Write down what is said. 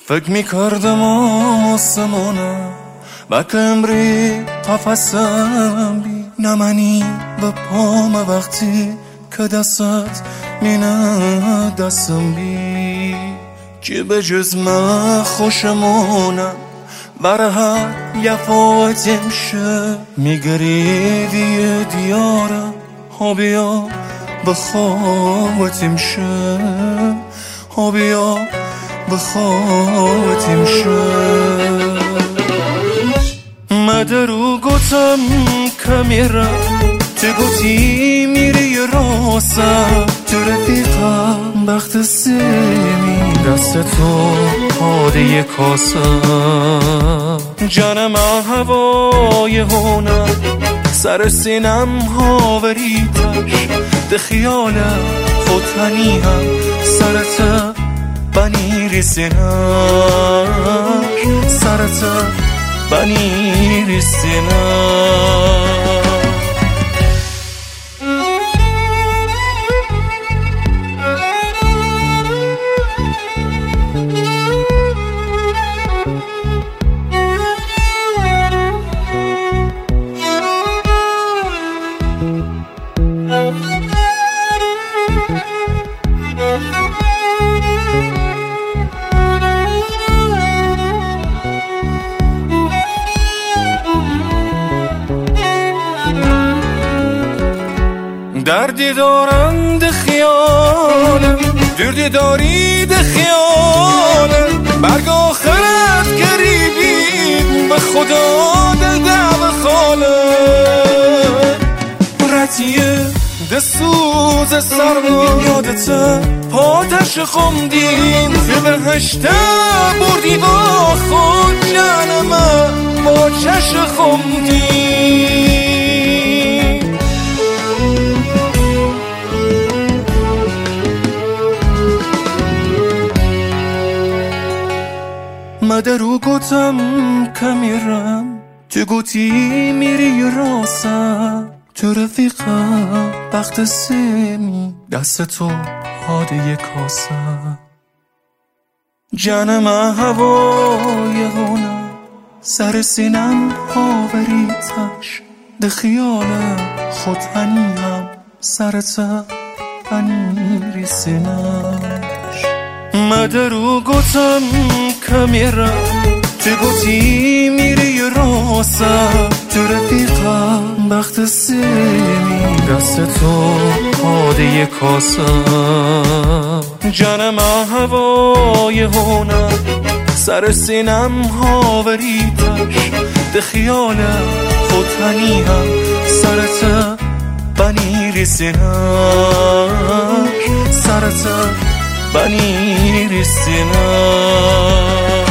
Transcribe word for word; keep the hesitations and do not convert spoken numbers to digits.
فکر میکردم آسمانم بکمری قفصم بی نمانی و پام وقتی که دستت مینه دستم بی که به جز من خوشمونم برای هر یفاوتیم شه میگریدی دیارم ها بیا بخواتیم شه ها بیا بخواتیم شه مدرو گوتم که میرم تو گوتی میری راسم تو رفیقم بخت سیمی دست تو پاده کاسم جانم هوای هونم سر سینم هاوریتش ده خیالم خودتنی هم سرت بنی ریسینش سرت بنی ریسینش دردی دارم ده خیالم دردی داری ده خیالم برگ آخرت قریبی به خدا دل دعو خالم رتیه ده سوز سرما یادته پاتش خمدین تو بهشته بردی با خود جانم با چش خمدین مدرو گوتم که میرم تو گوتی میری راسم تو رفیقم بخت سیمی دست تو پاده کاسم جانم هوای هونم سر سینم هاوریتش ده خیالم خودتنیم سرت بنی ریسینش مدرو گوتم که میرم تو گوتی میری راسم تو رفیقم بخت سیمی دست تو پاده کاسم جانم هوای هونم سر سینم هاوریتش ده خیالم خودتنی هم سرت بنی ریسینش سرت بنی ریسینش